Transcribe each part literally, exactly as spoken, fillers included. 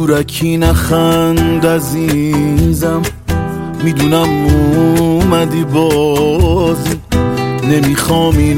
دورکی نخند عزیزم، میدونم اومدی بازی، نمیخوام این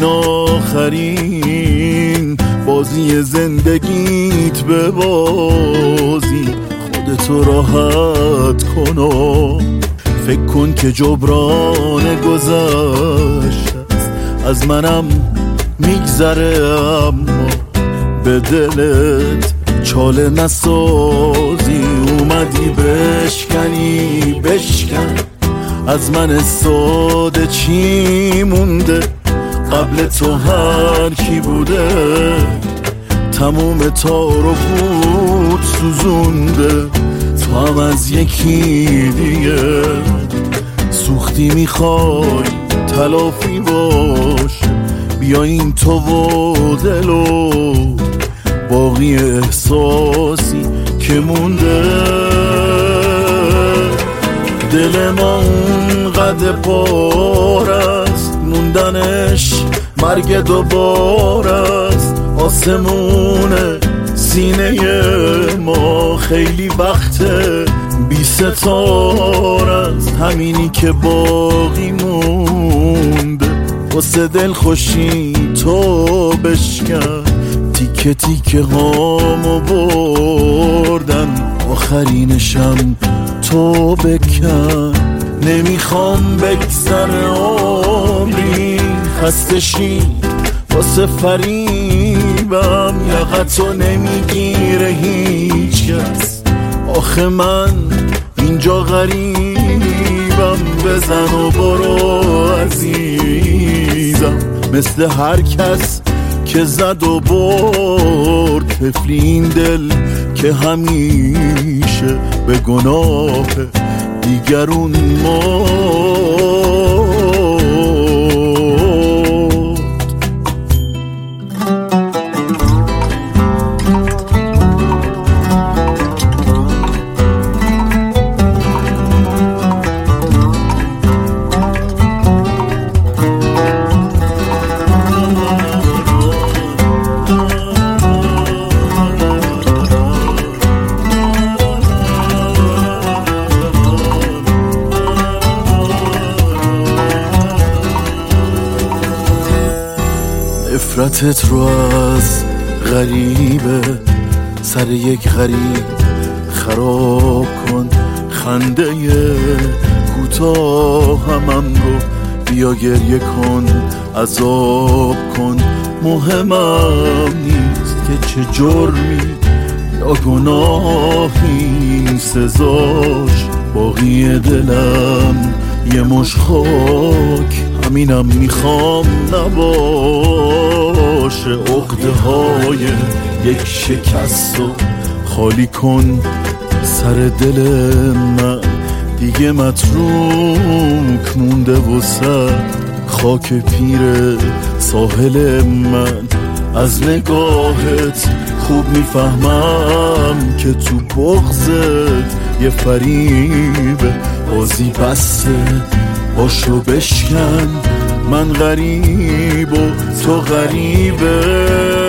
آخرین بازی زندگیت ببازی. خودتو راحت کن و فکر کن که جبران گذشت از منم میگذره، اما به دلت چاله نسازی. اومدی بشکنی بشکن، از من ساده چی مونده؟ قبل تو هر کی بوده تموم تار و پود سوزونده. تو هم از یکی دیگه سوختی، میخوای تلافی باش. بیا این تو و دل و باقی احساسی که مونده. دل ما اونقدر پار است، موندنش مرگ دوباره است. آسمون سینه ما خیلی وقته بی ستاره است. همینی که باقی مونده واسه دل خوشی تو بشکن. تیکه تیکه هامو بردن، آخرینشم تو بکن. نمیخوام بگذره عمری خسته شی واسه فریبم، یقتو نمیگیره هیچ کس. آخه من اینجا غریبم، بزن و برو عزیزم. مثل هر کس که زد و برد، طفلی این دل که همیشه به گناه دیگرون مرد. نفرتت رو از غریبه سر یک غریب خراب کن. خنده کوتاه همم رو بیا گریه کن، عذاب کن. مهمم نیست که چه جرمی یا گناهی سزاش. باقی دلم یه مش خاک، همینم میخوام نباشه. عقده های یک شکست و خالی کن سر دل من. دیگه متروک مونده وسط خاک پیر ساحل من. از نگاهت خوب میفهمم که تو بغضت یه فریبه. بازی بسته باشو بشکن، من غریب و تو غریبه.